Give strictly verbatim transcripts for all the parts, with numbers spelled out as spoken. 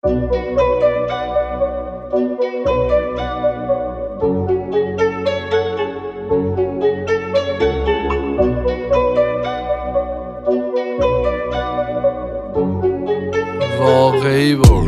واقعی بود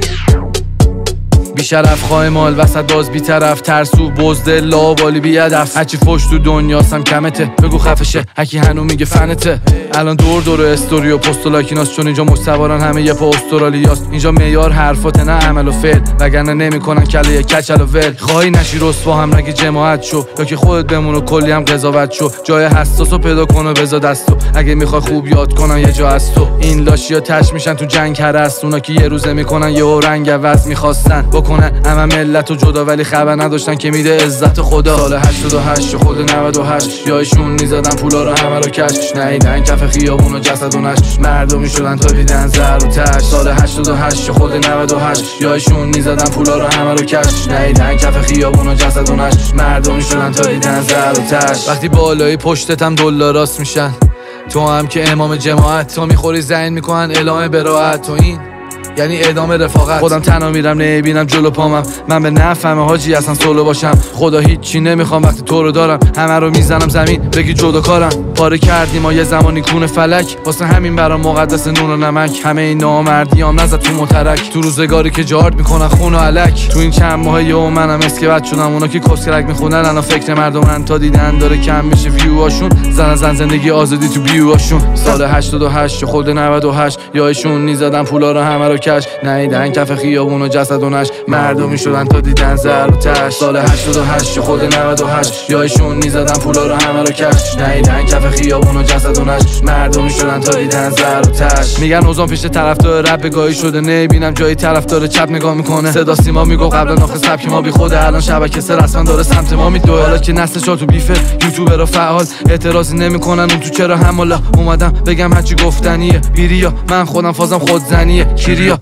بیشرف خواه مال وسط باز بیطرف ترسو بزدل لابالی بیادف هرچی فش تو دنیاستم کمته بگو خفشه هکی هنو میگه فنته الان دور دور استوری و پست و لاکیناست چون اینجا مستواران همه یه پا استرالیاست اینجا معیار حرفات نه عمل و فعل وگرنه نمیکنن کله یه کچل و ول خواهی نشی رسوا هم نگی جماعت شو یا که خودت بمون و کلی هم قضاوت شو جای حساسو پیدا کن و بذار دستو اگه میخوای خوب یاد کنن یه جا از تو این لاشیا تش میشن تو جنگ هرست اونا که یه روزه میکنن یه رنگ عوض میخواستن بکنن اما ملت و جدا ولی خبر نداشتن که میده عزت خدا سال هشتاد و هشت خود نود و هشت یایشون میزدن پولا رو همه رو کش نیدن کف خیابون و جسد و نش مردمی شدن تا دیدن زر و تش سال هشتاد و هشت خود نود و هشت یایشون میزدن پولا رو همه رو کش نیدن کف خیابون و جسد و نش مردمی شدن تا دیدن زر و تش وقتی بالای پشتتم دلاراست میشن تو هم که امام جماعت تو میخوری زین میکنن اعلام براءت تو این یعنی ادامه رفاقت خودم تنها میرم نمیبینم جلو پامم من به نفهم حاجی اصلا سولو باشم خدا هیچی نمیخوام وقتی تو رو دارم همه رو میزنم زمین بگی جدا کارم پاره کردیم ما یه زمانی کون فلک واسه همین برام مقدس نون و نمک همه این نامردیام نزد تو مترک تو روزگاری که جارد میکنن خون و علک تو این چند ماه یهو منم اسکبت شدم اونا که کسکرک میخونن الان فکر مردمن تا دیدن داره کم میشه ویوهاشون زن زن زندگی آزادی تو بیوهاشون سال هشتاد و هشت خود نود و هشت یایشون میزدن پولا رو همه رو نیدن کف خیابون و جسد و نش مردمی شدن تا دیدن زر و تش سال هشتاد و هشت خود نود و هشت یایشون میزدن پولا رو همه رو کش نیدن کف خیابون و جسد و نش مردمی شدن تا دیدن زر و تش میگن اوزان پیش طرفدار رپ بگاهی شده نمیبینم جایی طرفدار چپ نگاه میکنه صدا سیما میگو قبلا ناخه سبک ما بی خوده الان شبکه سه رسما داره سمت ما میدوه حالا که نسل چا تو بیفه یوتیوبرها فعال اعتراضی نمیکنن اون تو چرا حمالا اومدم بگم هرچی گفتنیه بیریا من خودم فازم خودزنیه کیریا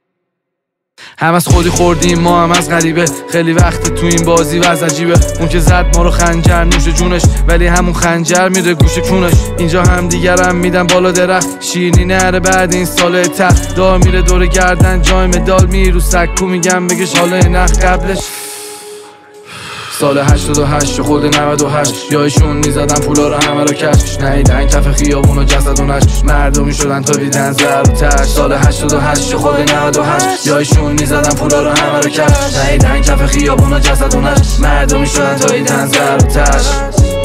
هم از خودی خوردیم ما هم از غریبه خیلی وقت تو این بازی وز عجیبه اون که زد ما رو خنجر نوش جونش ولی همون خنجر میره گوش کونش اینجا هم دیگرم میدن بالا درخت شیرینی نره بعد این سال تخت دار میره دور گردن جای مدال میرو سکو میگم بگش حالا نخ قبلش سال هشتاد و هشت خود نود و هشت یایشون میزدن پولا رو همه رو کش نیدن کف خیابون و جسد و نش مردمی شدن تا دیدن زر و تش سال هشتاد و هشت خود نود و هشت یایشون میزدن پولا رو همه رو کش نیدن کف خیابون و جسد و نش مردمی شدن تا دیدن زر و تش